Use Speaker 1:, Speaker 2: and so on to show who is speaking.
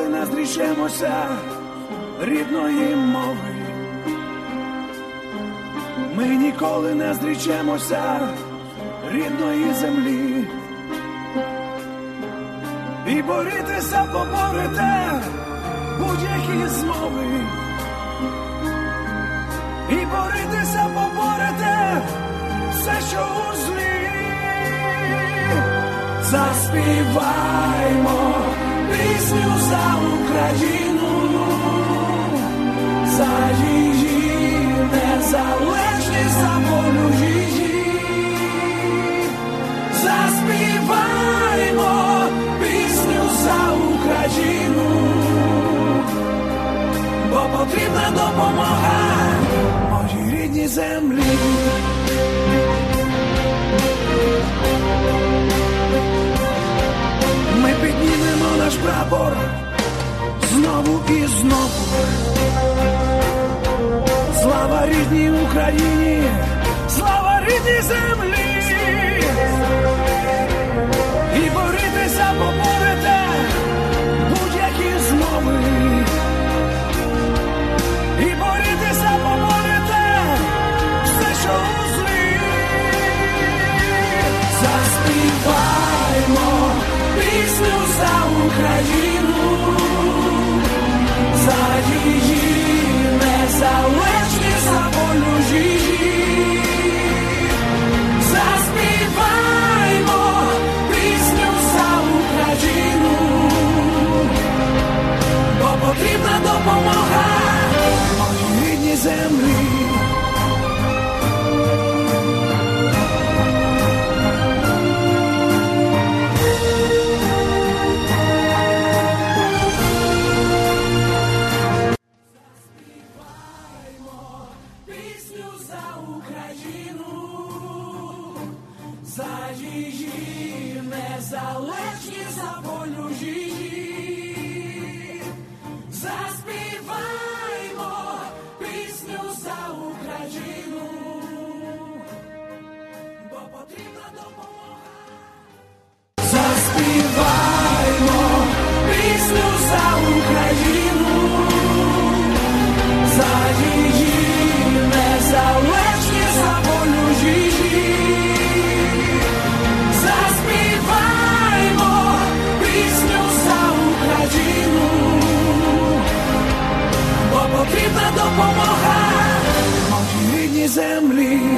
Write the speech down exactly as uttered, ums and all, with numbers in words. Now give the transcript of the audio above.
Speaker 1: ніколи не зрішемося рідної мови. Ми ніколи не зрічемося рідної землі. І борітися поборете будь-які змови. І борітися поборете все, що у злі. Заспіваймо пісню за Україну, за її незалежність, за волю її. Заспіваймо пісню за Україну, бо потрібна допомога моїй рідній землі. Ми піднімемо наш прапор знову і знову. Слава рідній Україні, слава рідній землі. І борітися поборете будь-які змови. І борітися поборете все, що у злі. Заспіваймо пісню за Україну, за її незалежність, за волю її. Заспіваймо пісню за Україну, бо потрібна допомога моїй рідній землі. За її незалежність, за волю її. Заспіваймо пісню за Україну, бо потрібна допомога. Заспіваймо пісню за Україну, за її незалежність, за волю її. Заспіваймо пісню за Україну, бо потрібна допомога моїй рідній землі.